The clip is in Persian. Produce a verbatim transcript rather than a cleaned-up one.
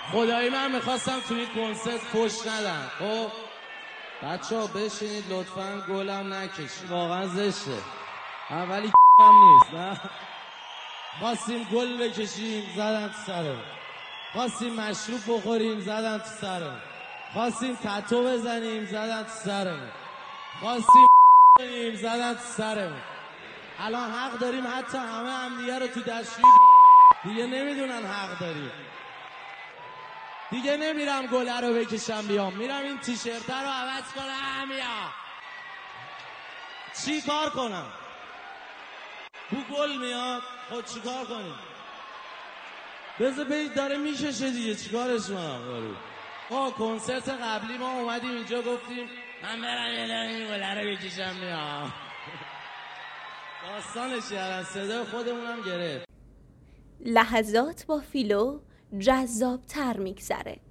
خدایی من میخواستم توی کنسرت فوش ندم. خب بچه ها بشینید لطفاً، گلم نکشید، واقعا زشته، اولی هم نیست. نه خواستیم گل بکشیم زدن تو سرم، خواستیم مشروب بخوریم زدن تو سرم، خواستیم تتو بزنیم زدن تو سرم، خواستیم بزنیم زدن تو سرم. الان حق داریم حتی همه هم دیگه رو تو دستشویی دیگه نمیدونن حق داریم. دیگه نمیرم گله رو بکشم بیام، میرم این تیشرت رو عوض کنم بیام. چی کار کنم؟ بو گل میاد، خود چی کار کنیم؟ بذار برید، داره میکشه دیگه، چی کارش کنم؟ آه کنسرت قبلی ما اومدیم اینجا گفتیم من برم یه دارم این گله رو بکشم بیام. داستانش یارن، صدای خودمونم گرفت. لحظات با فیلو جذاب‌تر میگذره.